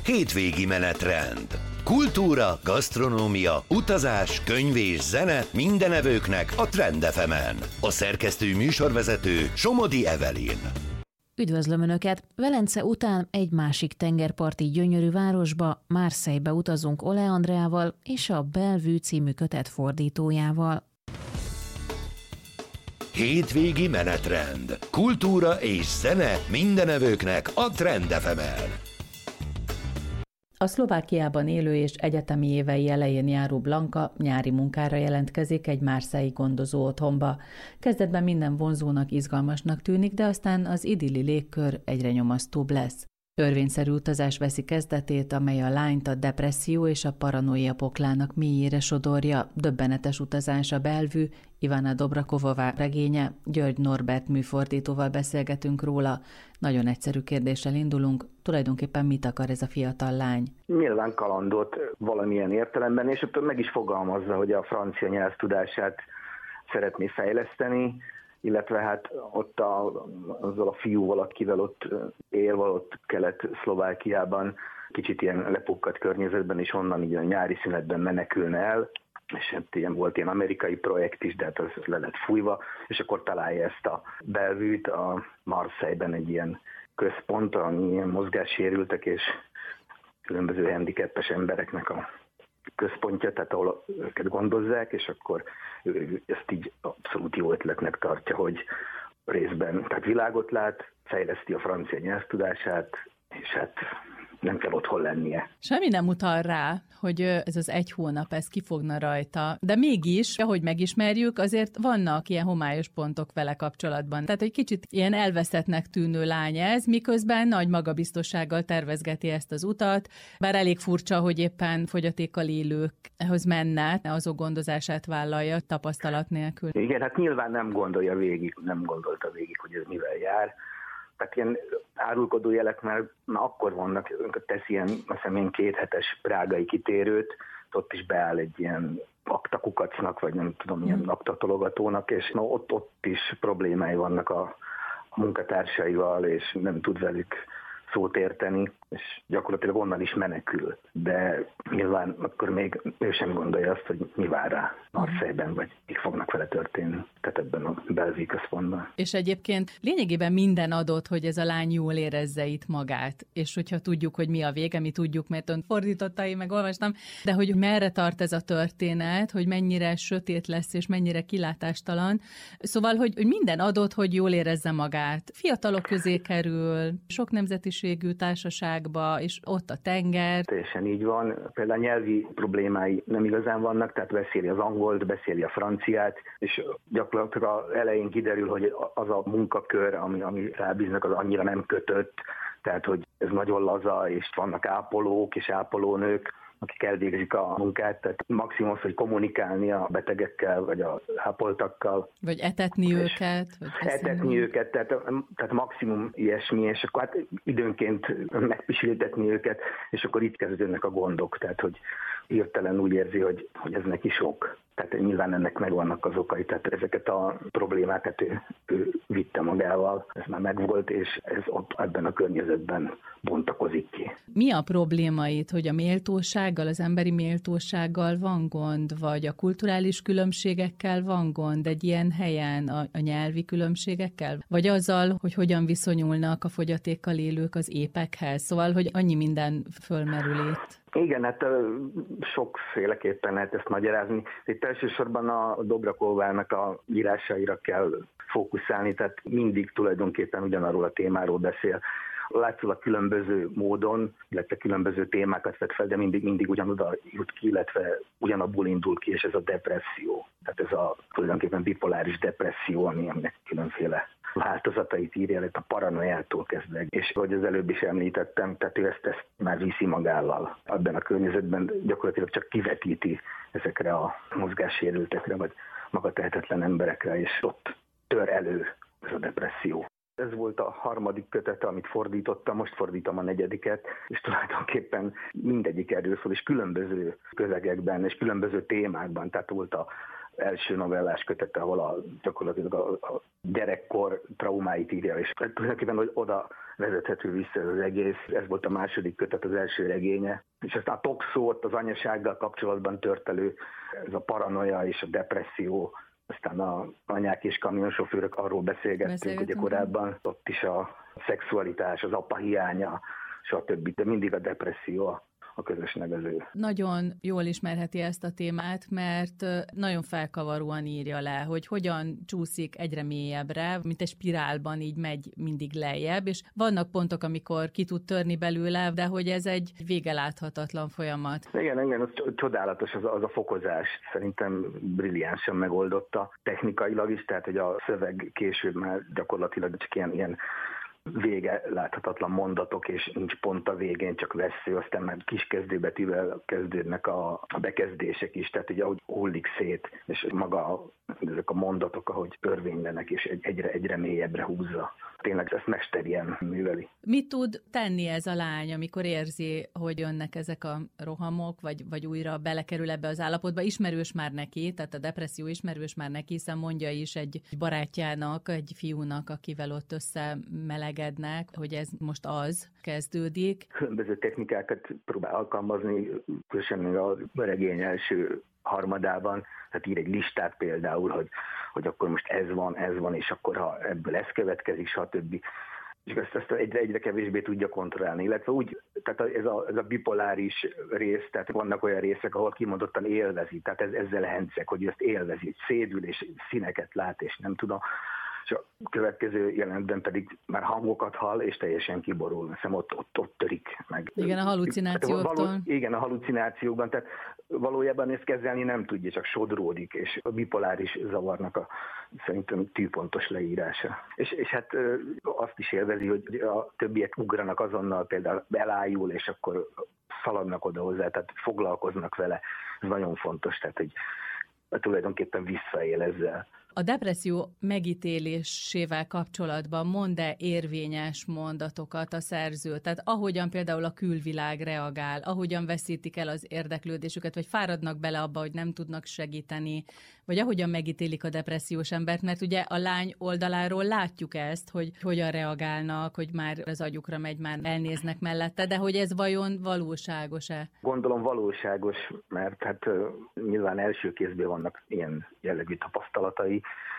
Hétvégi menetrend. Kultúra, gasztronómia, utazás, könyv és zene minden evőknek a Trend FM-en. A szerkesztő műsorvezető Somodi Evelyn. Üdvözlöm Önöket! Velence után egy másik tengerparti gyönyörű városba, Marseille-be utazunk Ole Andreával és a Bellevue című kötet fordítójával. Hétvégi menetrend. Kultúra és zene minden evőknek a Trend FM-en. A Szlovákiában élő és egyetemi évei elején járó Blanka nyári munkára jelentkezik egy marseille-i gondozó otthonba. Kezdetben minden vonzónak, izgalmasnak tűnik, de aztán az idilli légkör egyre nyomasztóbb lesz. Örvényszerű utazás veszi kezdetét, amely a lányt a depresszió és a paranoia poklának mélyére sodorja. Döbbenetes utazás a Bellevue, Ivana Dobrakovová regénye, György Norbert műfordítóval beszélgetünk róla. Nagyon egyszerű kérdéssel indulunk, tulajdonképpen mit akar ez a fiatal lány? Nyilván kalandot valamilyen értelemben, és ott meg is fogalmazza, hogy a francia nyelvtudását szeretné fejleszteni, illetve hát ott azzal a fiúval, akivel ott él, ott Kelet-Szlovákiában, kicsit ilyen lepukkadt környezetben, és onnan így a nyári szünetben menekülne el, és hát volt ilyen amerikai projekt is, de hát az le lett fújva, és akkor találja ezt a Bellevue-t a Marseille-ben egy ilyen központ, ami ilyen mozgássérültek és különböző handicappes embereknek a központja, tehát ahol őket gondozzák, és akkor ő ezt így abszolút jó ötletnek tartja, hogy részben tehát világot lát, fejleszti a francia nyelvtudását, és hát nem kell otthon lennie. Semmi nem utal rá, hogy ez az egy hónap, ez kifogna rajta. De mégis, ahogy megismerjük, azért vannak ilyen homályos pontok vele kapcsolatban. Tehát egy kicsit ilyen elveszettnek tűnő lány ez, miközben nagy magabiztossággal tervezgeti ezt az utat, bár elég furcsa, hogy éppen fogyatékkal élőkhez menne, azok gondozását vállalja tapasztalat nélkül. Igen, hát nyilván nem gondolta végig, hogy ez mivel jár. Tehát ilyen árulkodó jelek már akkor vannak, tesz ilyen, azt hiszem, ilyen 2 hetes prágai kitérőt, ott is beáll egy ilyen aktakukacnak, vagy nem tudom, ilyen aktatologatónak, és ott is problémái vannak a munkatársaival, és nem tud velük szót érteni, és gyakorlatilag onnan is menekül. De nyilván akkor még ő sem gondolja azt, hogy mi vár rá Marseille-ben, vagy mik fognak vele történni, tehát ebben a Bellevue központban. És egyébként lényegében minden adott, hogy ez a lány jól érezze itt magát, és hogyha tudjuk, hogy mi a vége, mi tudjuk, mert ön fordította, én meg olvastam, de hogy merre tart ez a történet, hogy mennyire sötét lesz, és mennyire kilátástalan. Szóval, hogy minden adott, hogy jól érezze magát. Fiatalok közé kerül, sok nemzetiségű társaságba, és ott a tenger. Teljesen így van. Például a nyelvi problémái nem igazán vannak, tehát beszéli az angolt, beszéli a franciát, és gyakorlatilag elején kiderül, hogy az a munkakör, ami rábíznak, az annyira nem kötött, tehát hogy ez nagyon laza, és vannak ápolók és ápolónők, akik elvégzik a munkát, tehát maximum az, hogy kommunikálni a betegekkel, vagy a ápoltakkal. Vagy etetni őket. Etetni őket, tehát maximum ilyesmi, és akkor hát időnként megpisiltetni őket, és akkor itt kezdődnek a gondok, tehát hogy hirtelen úgy érzi, hogy ez neki sok. Tehát nyilván ennek megvannak az okai, tehát ezeket a problémákat ő vitte magával, ez már megvolt, és ez ott ebben a környezetben bontakozik ki. Mi a probléma itt, hogy a méltósággal, az emberi méltósággal van gond, vagy a kulturális különbségekkel van gond egy ilyen helyen, a nyelvi különbségekkel? Vagy azzal, hogy hogyan viszonyulnak a fogyatékkal élők az épekhez? Szóval, hogy annyi minden fölmerül itt. Igen, hát sokféleképpen lehet ezt magyarázni. Itt elsősorban a Dobrakovának a írásaira kell fókuszálni, tehát mindig tulajdonképpen ugyanarról a témáról beszél. Látszólag különböző módon, illetve különböző témákat vett fel, de mindig ugyanoda jut ki, illetve ugyanabból indul ki, és ez a depresszió. Tehát ez a tulajdonképpen bipoláris depresszió, aminek különféle változatait írja, a paranoiától kezdve. És ahogy az előbb is említettem, tehát ő ezt már viszi magával. Abban a környezetben gyakorlatilag csak kivetíti ezekre a mozgássérültekre, vagy magatehetetlen emberekre, és ott tör elő ez a depresszió. Ez volt a 3. kötete, amit fordítottam, most fordítom a 4., és tulajdonképpen mindegyik erről szól, és különböző közegekben, és különböző témákban, tehát volt a első novellás kötete, ahol gyakorlatilag a gyerekkor traumáit írja, és tulajdonképpen hogy oda vezethető vissza az egész. Ez volt a második kötet, az első regénye. És aztán a toxó, ott az anyasággal kapcsolatban tört elő, ez a paranoia és a depresszió. Aztán a anyák és kamionsofőrök, arról beszélgettünk ugye korábban, ott is a szexualitás, az apa hiánya, stb. De mindig a depresszió a közös nevező. Nagyon jól ismerheti ezt a témát, mert nagyon felkavaróan írja le, hogy hogyan csúszik egyre mélyebbre, mint egy spirálban így megy mindig lejjebb, és vannak pontok, amikor ki tud törni belőle, de hogy ez egy vége láthatatlan folyamat. Igen, az csodálatos az a fokozás. Szerintem brilliánsan megoldotta technikailag is, tehát hogy a szöveg később már gyakorlatilag csak ilyen vége láthatatlan mondatok, és nincs pont a végén, csak vesző, aztán már kis kezdőbetűvel kezdődnek a bekezdések is, tehát ugye ahogy hullik szét, és maga ezek a mondatok, ahogy örvénylenek, és egyre mélyebbre húzza. Tényleg ezt mesterien műveli. Mit tud tenni ez a lány, amikor érzi, hogy jönnek ezek a rohamok, vagy újra belekerül ebbe az állapotba? Ismerős már neki, tehát a depresszió ismerős már neki, hiszen mondja is egy barátjának, egy fiúnak, akivel ott összemelegednek, hogy ez most az kezdődik. Különböző technikákat próbál alkalmazni, különösen a regény első harmadában, tehát ír egy listát például, hogy akkor most ez van, és akkor ha ebből ez következik, stb. És ezt egyre kevésbé tudja kontrollálni, illetve úgy, tehát ez a bipoláris rész, tehát vannak olyan részek, ahol kimondottan élvezi, tehát ezzel henceg, hogy ezt élvezi, szédül, és színeket lát, és nem tudom. És a következő jelenetben pedig már hangokat hall, és teljesen kiborul. Hiszem ott törik meg. Igen, a halucinációktól. Igen, a halucinációkban, tehát valójában ezt kezelni nem tudja, csak sodródik, és a bipoláris zavarnak szerintem tűpontos leírása. És hát azt is élvezi, hogy a többiek ugranak azonnal, például elájul, és akkor szaladnak oda hozzá, tehát foglalkoznak vele. Ez nagyon fontos, tehát hogy tulajdonképpen visszaél ezzel. A depresszió megítélésével kapcsolatban mond-e érvényes mondatokat a szerző? Tehát ahogyan például a külvilág reagál, ahogyan veszítik el az érdeklődésüket, vagy fáradnak bele abba, hogy nem tudnak segíteni, vagy ahogyan megítélik a depressziós embert, mert ugye a lány oldaláról látjuk ezt, hogy hogyan reagálnak, hogy már az agyukra megy, már elnéznek mellette, de hogy ez vajon valóságos-e? Gondolom valóságos, mert hát nyilván első kézből vannak ilyen jellegű tapasztalatai,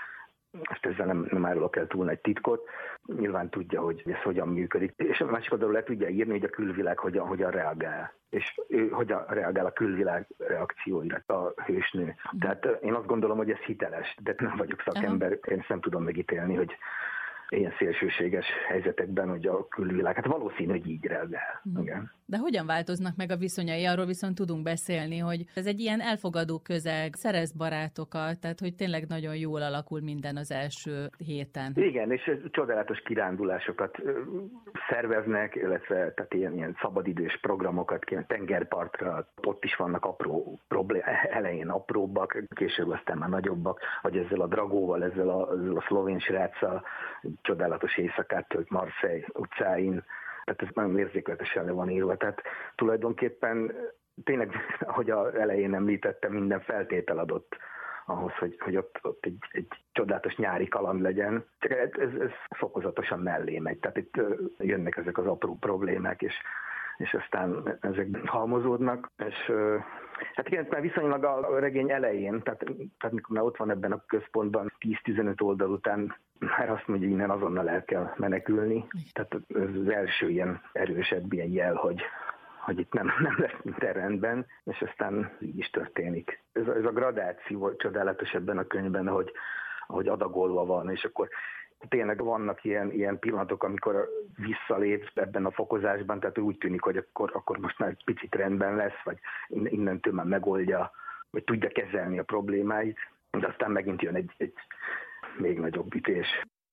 ezt ezzel nem árulok el túl nagy titkot. Nyilván tudja, hogy ez hogyan működik. És a másik oldalról le tudja írni, hogy a külvilág hogyan reagál. És ő hogyan reagál a külvilág reakcióira, a hősnő. Tehát én azt gondolom, hogy ez hiteles, de nem vagyok szakember. Én ezt nem tudom megítélni, hogy ilyen szélsőséges helyzetekben, hogy a külvilág, hát valószínű, hogy így reagál. Igen. De hogyan változnak meg a viszonyai? Arról viszont tudunk beszélni, hogy ez egy ilyen elfogadó közeg, szerez barátokat, tehát hogy tényleg nagyon jól alakul minden az első héten. Igen, és csodálatos kirándulásokat szerveznek, illetve tehát ilyen szabadidős programokat, tengerpartra, ott is vannak apró elején apróbbak, később aztán már nagyobbak, vagy ezzel a dragóval, ezzel a szlovén sráccal, csodálatos éjszakát tölt Marseille utcáin, tehát ez nagyon érzékletesen le van írva. Tehát tulajdonképpen tényleg, ahogy az elején említettem, minden feltétel adott ahhoz, hogy ott egy csodálatos nyári kaland legyen. Csak ez fokozatosan mellé megy. Tehát itt jönnek ezek az apró problémák, és aztán ezek halmozódnak, és hát igen, már viszonylag a regény elején, tehát mikor már ott van ebben a központban 10-15 oldal után, már azt mondja, hogy innen azonnal el kell menekülni. Tehát ez az első ilyen erősebb ilyen jel, hogy itt nem lesz minden rendben, és aztán így is történik. Ez a gradáció csodálatos ebben a könyvben, ahogy adagolva van, és akkor tényleg vannak ilyen pillanatok, amikor visszalép ebben a fokozásban, tehát úgy tűnik, hogy akkor most már egy picit rendben lesz, vagy innentől már megoldja, vagy tudja kezelni a problémáit, de aztán megint jön egy még nagyobb ütés.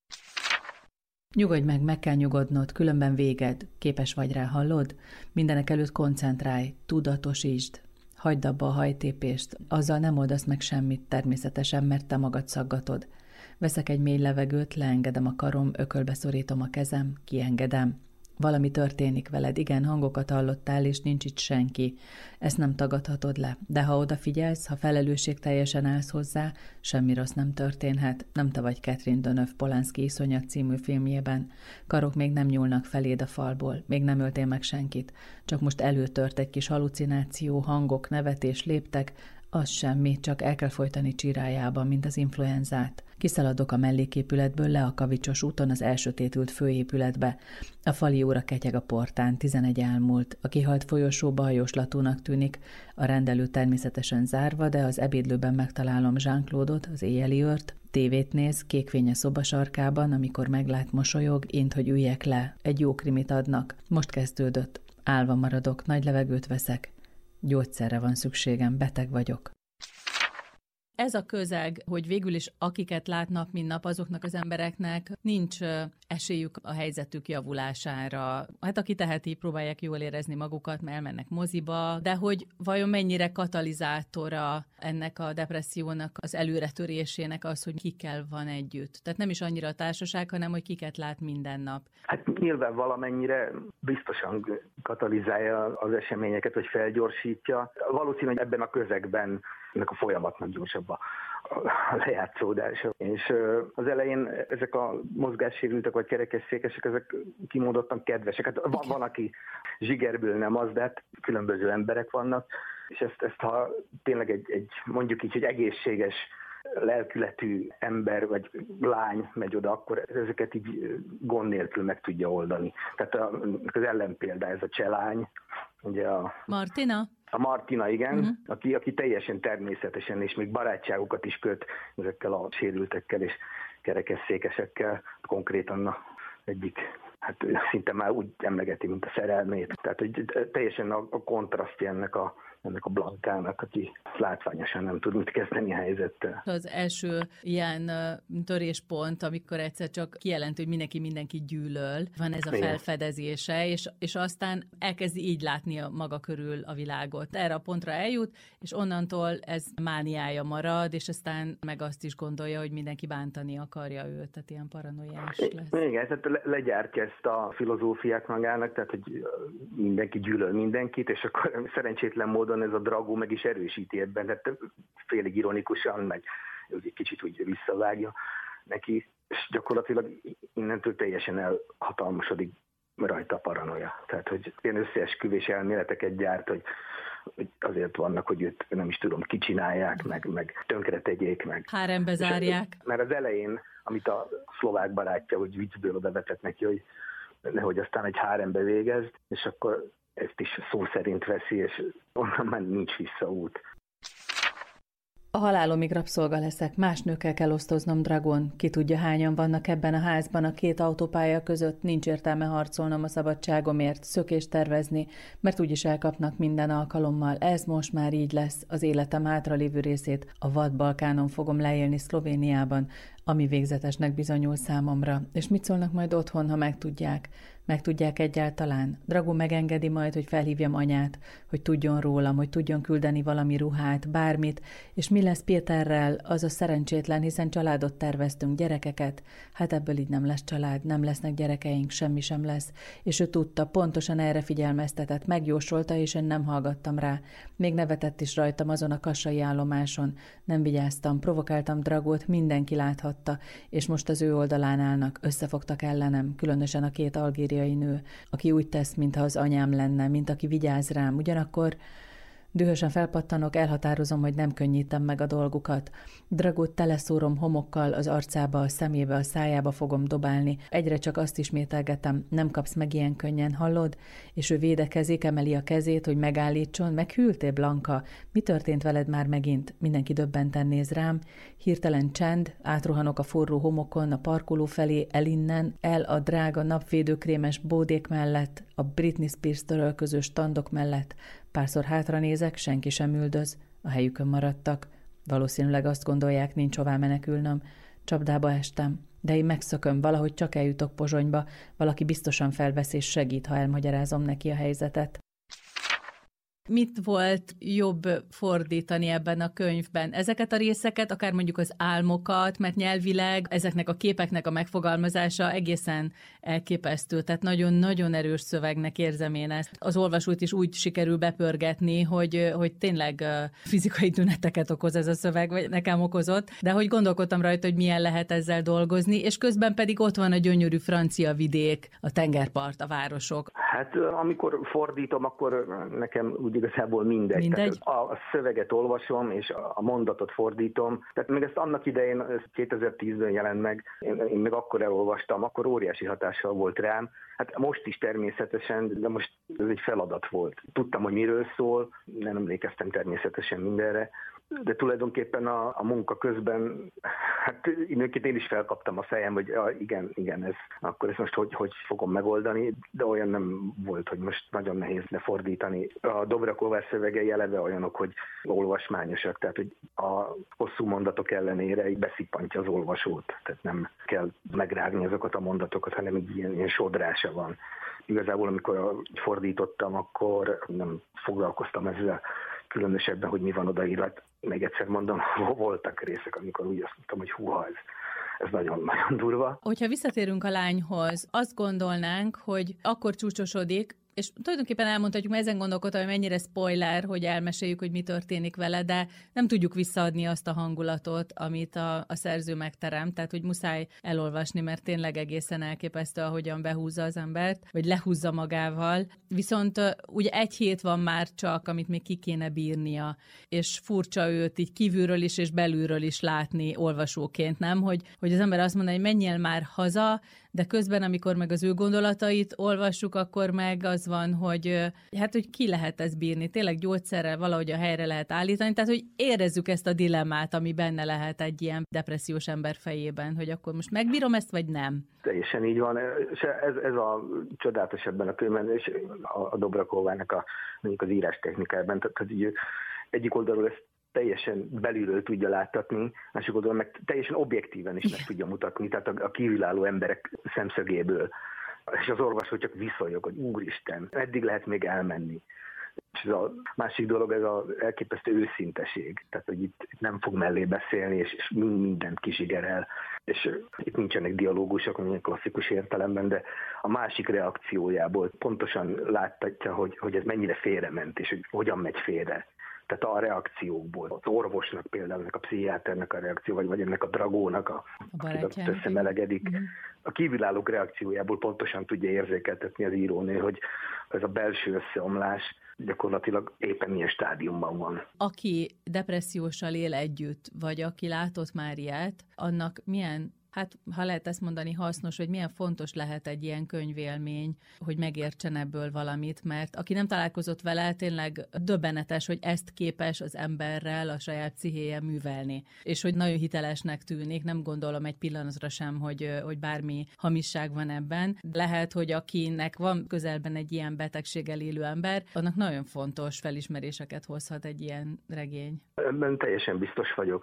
Nyugodj meg kell nyugodnod, különben véged. Képes vagy rá, hallod? Mindenek előtt koncentrálj, tudatosítsd. Hagyd abba a hajtépést, azzal nem oldasz meg semmit természetesen, mert te magad szaggatod. Veszek egy mély levegőt, leengedem a karom, ökölbe szorítom a kezem, kiengedem. Valami történik veled, igen, hangokat hallottál, és nincs itt senki. Ezt nem tagadhatod le. De ha odafigyelsz, ha felelősségteljesen állsz hozzá, semmi rossz nem történhet. Nem te vagy Catherine Deneuve Polanski Iszonyat című filmjében. Karok még nem nyúlnak feléd a falból, még nem öltél meg senkit. Csak most előtört egy kis halucináció, hangok, nevetés, léptek, az semmi, csak el kell folytani csirájában, mint az influenzát. Kiszaladok a melléképületből le a Kavicsos úton az elsötétült főépületbe. A fali óra ketyeg a portán, 11 elmúlt. A kihalt folyosó bajoslatúnak tűnik, a rendelő természetesen zárva, de az ebédlőben megtalálom Jean-Claude-ot, az éjjeli őrt. Tévét néz, kékfényes szobasarkában, amikor meglát, mosolyog, int, hogy üljek le. Egy jó krimit adnak. Most kezdődött. Állva maradok, nagy levegőt veszek. Gyógyszerre van szükségem, beteg vagyok. Ez a közeg, hogy végül is akiket lát nap, mint nap, azoknak az embereknek nincs esélyük a helyzetük javulására. Hát aki teheti, próbálják jól érezni magukat, mert elmennek moziba, de hogy vajon mennyire katalizátora ennek a depressziónak, az előretörésének az, hogy kikkel van együtt. Tehát nem is annyira a társaság, hanem hogy kiket lát minden nap. Hát nyilván valamennyire biztosan katalizálja az eseményeket, vagy felgyorsítja. Valószínű, hogy ebben a közegben ennek a folyamatnak gyorsabb a lejátszódása. És az elején ezek a mozgássérültek vagy kerekesszékesek, ezek kimondottan kedvesek. Hát van, aki zsigerből nem az, de hát különböző emberek vannak, és ezt ha tényleg egy mondjuk így, hogy egészséges lelkületű ember vagy lány megy oda, akkor ezeket így gond nélkül meg tudja oldani. Tehát az ellenpélda ez a cselány, ugye Martina? A Martina, igen, aki teljesen természetesen, és még barátságokat is köt ezekkel a sérültekkel és kerekesszékesekkel, konkrétan egyik, hát szinte már úgy emlegeti, mint a szerelmét. Tehát hogy teljesen a kontrasztja ennek a Blankának, aki látványosan nem tud mit kezdeni a helyzettel. Az első ilyen töréspont, amikor egyszer csak kijelent, hogy mindenki gyűlöl, van ez a felfedezése, és aztán elkezdi így látni a maga körül a világot. Erre a pontra eljut, és onnantól ez mániája marad, és aztán meg azt is gondolja, hogy mindenki bántani akarja őt, tehát ilyen paranoiás lesz. Igen, tehát legyártja ezt a filozófiát magának, tehát hogy mindenki gyűlöl mindenkit, és akkor szerencsétlen módon ez a Drago meg is erősíti ebben, tehát félig ironikusan, meg egy kicsit úgy visszavágja neki, és gyakorlatilag innentől teljesen elhatalmasodik rajta a paranoia. Tehát, hogy ilyen összeesküvés elméleteket gyárt, hogy azért vannak, hogy őt nem is tudom, kicsinálják, meg tönkretegyék, meg. Hárembe zárják. Mert az elején, amit a szlovák barátja, hogy viccből odavetett neki, hogy nehogy aztán egy hárembe végezd, és akkor ezt is szó szerint veszi, és onnan már nincs visszaút. A halálomig rabszolga leszek, más nőkkel kell osztoznom, Dragon. Ki tudja, hányan vannak ebben a házban a két autópálya között, nincs értelme harcolnom a szabadságomért, szökést tervezni, mert úgyis elkapnak minden alkalommal. Ez most már így lesz, az életem hátralévő részét a vad Balkánon fogom leélni Szlovéniában, ami végzetesnek bizonyul számomra. És mit szólnak majd otthon, ha megtudják? Megtudják egyáltalán? Drago megengedi majd, hogy felhívjam anyát, hogy tudjon rólam, hogy tudjon küldeni valami ruhát, bármit, és mi lesz Péterrel, az a szerencsétlen, hiszen családot terveztünk, gyerekeket. Hát ebből így nem lesz család, nem lesznek gyerekeink, semmi sem lesz. És ő tudta, pontosan erre figyelmeztetett, megjósolta, és én nem hallgattam rá. Még nevetett is rajtam azon a kassai állomáson. Nem vigyáztam, provokáltam Dragót, mindenki láthatta, és most az ő oldalán állnak, összefogtak ellenem, különösen a két algériai nő, aki úgy tesz, mintha az anyám lenne, mint aki vigyáz rám. Ugyanakkor dühösen felpattanok, elhatározom, hogy nem könnyítem meg a dolgukat. Dragót teleszórom homokkal, az arcába, a szemébe, a szájába fogom dobálni. Egyre csak azt ismételgetem, nem kapsz meg ilyen könnyen, hallod? És ő védekezik, emeli a kezét, hogy megállítson. Meghűltél, Blanka? Mi történt veled már megint? Mindenki döbbenten néz rám. Hirtelen csend, átrohanok a forró homokon, a parkoló felé, elinnen, el a drága napvédőkrémes bódék mellett, a Britney Spears törölköző standok mellett. Párszor hátra nézek, senki sem üldöz, a helyükön maradtak. Valószínűleg azt gondolják, nincs hová menekülnöm. Csapdába estem, de én megszököm, valahogy csak eljutok Pozsonyba, valaki biztosan felvesz és segít, ha elmagyarázom neki a helyzetet. Mit volt jobb fordítani ebben a könyvben? Ezeket a részeket, akár mondjuk az álmokat, mert nyelvileg ezeknek a képeknek a megfogalmazása egészen elképesztő, tehát nagyon-nagyon erős szövegnek érzem én ezt. Az olvasót is úgy sikerül bepörgetni, hogy tényleg fizikai tüneteket okoz ez a szöveg, vagy nekem okozott, de hogy gondolkodtam rajta, hogy milyen lehet ezzel dolgozni, és közben pedig ott van a gyönyörű francia vidék, a tengerpart, a városok. Hát amikor fordítom, akkor nekem úgy igazából mindegy. Tehát a szöveget olvasom, és a mondatot fordítom. Tehát még ezt annak idején, 2010-ben jelent meg, én még akkor elolvastam, akkor óriási hatással volt rám. Hát most is természetesen, de most ez egy feladat volt. Tudtam, hogy miről szól, nem emlékeztem természetesen mindenre, de tulajdonképpen a munka közben, hát időnként én is felkaptam a fejem, hogy igen, akkor ezt most hogy fogom megoldani, de olyan nem volt, hogy most nagyon nehéz lefordítani. A Dobrakovár szövegei eleve olyanok, hogy olvasmányosak, tehát hogy a hosszú mondatok ellenére így beszippantja az olvasót, tehát nem kell megrágni azokat a mondatokat, hanem így ilyen sodrása van. Igazából amikor fordítottam, akkor nem foglalkoztam ezzel különösebben, hogy mi van odaírva. Még egyszer mondom, voltak részek, amikor úgy azt mondtam, hogy húha, ez nagyon-nagyon durva. Hogyha visszatérünk a lányhoz, azt gondolnánk, hogy akkor csúcsosodik, és tulajdonképpen elmondhatjuk, mert ezen gondolkodtam, hogy mennyire spoiler, hogy elmeséljük, hogy mi történik vele, de nem tudjuk visszaadni azt a hangulatot, amit a szerző megteremt, tehát hogy muszáj elolvasni, mert tényleg egészen elképesztő, ahogyan behúzza az embert, vagy lehúzza magával. Viszont ugye egy hét van már csak, amit még ki kéne bírnia, és furcsa őt így kívülről is és belülről is látni olvasóként, nem? Hogy az ember azt mondja, hogy menjél már haza, de közben, amikor meg az ő gondolatait olvassuk, akkor meg az van, hogy ki lehet ezt bírni, tényleg gyógyszerrel valahogy a helyre lehet állítani, tehát hogy érezzük ezt a dilemmát, ami benne lehet egy ilyen depressziós ember fejében, hogy akkor most megbírom ezt, vagy nem. Teljesen így van, és ez a csodálatos ebben a könyvben, és a Dobrakovának mondjuk az írás technikában, tehát hogy egyik oldalról ezt teljesen belülről tudja láttatni, másik oldalon meg teljesen objektíven is meg tudja mutatni, tehát a kívülálló emberek szemszögéből. És az olvasó csak viszonyog, hogy úristen, eddig lehet még elmenni. És ez a másik dolog, ez az elképesztő őszinteség. Tehát, hogy itt nem fog mellé beszélni, és mindent kizsigerel. És itt nincsenek dialógusok, mondjuk klasszikus értelemben, de a másik reakciójából pontosan láttatja, hogy ez mennyire félrement, és hogy hogyan megy félre. Tehát a reakciókból, az orvosnak például, a pszichiáternek a reakció, vagy ennek a dragónak, aki összemelegedik. A kívülállók reakciójából pontosan tudja érzékeltetni az írónő, hogy ez a belső összeomlás gyakorlatilag éppen milyen stádiumban van. Aki depresszióssal él együtt, vagy aki látott már ilyet, annak milyen, ha lehet ezt mondani, hasznos, hogy milyen fontos lehet egy ilyen könyvélmény, hogy megértsen ebből valamit, mert aki nem találkozott vele, tényleg döbbenetes, hogy ezt képes az emberrel a saját pszichéje művelni. És hogy nagyon hitelesnek tűnik, nem gondolom egy pillanatra sem, hogy bármi hamisság van ebben. Lehet, hogy akinek van közelben egy ilyen betegséggel élő ember, annak nagyon fontos felismeréseket hozhat egy ilyen regény. Ebben teljesen biztos vagyok.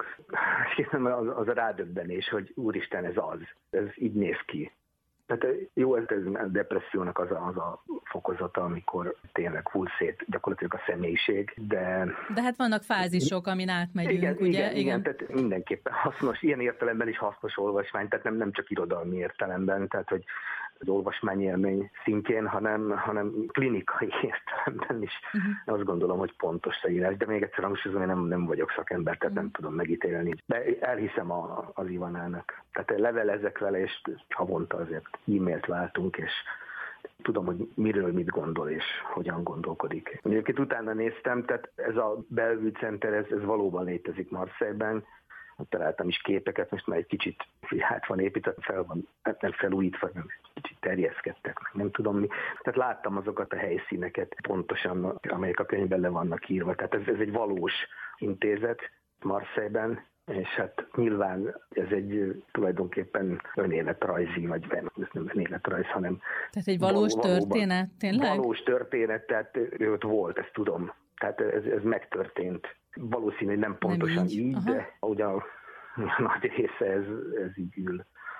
Az a rádöbbenés, hogy úristen, ez így néz ki. Tehát jó, ez a depressziónak az a fokozata, amikor tényleg hull szét gyakorlatilag a személyiség, de... De hát vannak fázisok, amin átmegyünk, ugye? Igen, tehát mindenképpen hasznos, ilyen értelemben is hasznos olvasmány, tehát nem csak irodalmi értelemben, tehát hogy az olvasmányélmény szintjén, hanem klinikai értelemben is. Azt gondolom, hogy pontos leírás, de még egyszer hangsúlyozom, nem vagyok szakember, tehát nem tudom megítélni. De elhiszem az Ivanának. Tehát levelezek vele, és havonta azért e-mailt váltunk, és tudom, hogy miről mit gondol, és hogyan gondolkodik. Egyébként utána néztem, tehát ez a Bellevue Center, ez valóban létezik Marseille-ben. Találtam is képeket, most már egy kicsit van építve, nem felújítva, nem kicsit terjeszkedtek, nem tudom mi. Tehát láttam azokat a helyszíneket pontosan, amelyek a könyvben le vannak írva. Tehát ez egy valós intézet Marseille-ben, és hát nyilván ez egy tulajdonképpen önéletrajzi, vagy nem önéletrajz, hanem... Tehát egy valós történet, tényleg? Valós történet, tehát ő ott volt, ezt tudom. Tehát ez megtörtént. Valószínű, hogy nem pontosan nem így, de ugye a nagy része ez így ül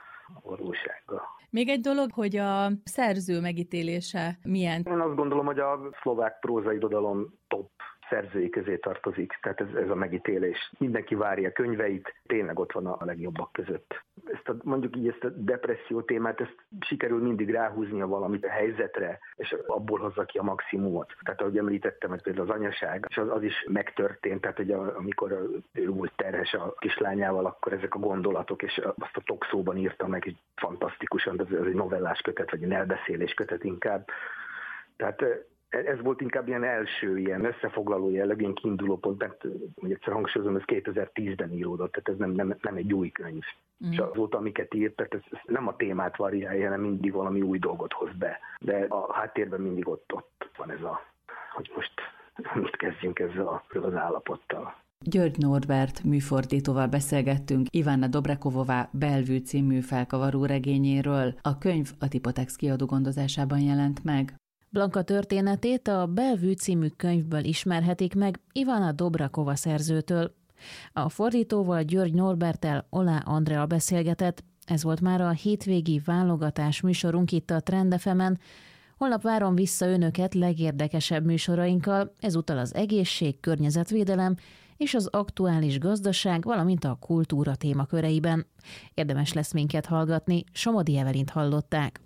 a valósággal. Még egy dolog, hogy a szerző megítélése milyen? Én azt gondolom, hogy a szlovák prózairodalom top szerzői közé tartozik, tehát ez a megítélés. Mindenki várja a könyveit, tényleg ott van a legjobbak között. Mondjuk így ezt a depresszió témát, ezt sikerül mindig ráhúznia valamit a helyzetre, és abból hozza ki a maximumot. Tehát ahogy említettem, hogy például az anyaság, és az is megtörtént, tehát hogy amikor ő volt terhes a kislányával, akkor ezek a gondolatok, és azt a tokszóban írta meg, így fantasztikusan, ez egy novellás kötet, vagy egy elbeszélés kötet inkább. Tehát ez volt inkább ilyen első, ilyen összefoglaló jellegű, ilyen kiindulópont, mert hogy egyszer hangsúlyozom, ez 2010-ben íródott, tehát ez nem egy új könyv. És azóta, amiket írt, tehát ez nem a témát variálja, hanem mindig valami új dolgot hoz be. De a háttérben mindig ott van ez hogy most mit kezdjünk ezzel az állapottal. György Norbert műfordítóval beszélgettünk Ivana Dobrekovová Bellevue című felkavaró regényéről. A könyv a Tipotex kiadó gondozásában jelent meg. Blanka történetét a Bellevue című könyvből ismerhetik meg Ivana Dobrakova szerzőtől. A fordítóval György Norberttel Oláh Andrea beszélgetett. Ez volt már a hétvégi válogatás műsorunk itt a Trend FM-en. Holnap várom vissza önöket legérdekesebb műsorainkkal, ezúttal az egészség, környezetvédelem és az aktuális gazdaság, valamint a kultúra témaköreiben. Érdemes lesz minket hallgatni, Somodi Evelint hallották.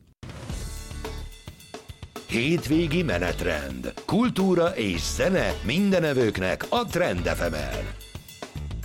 Hétvégi menetrend. Kultúra és zene mindenevőknek a Trend FM-en.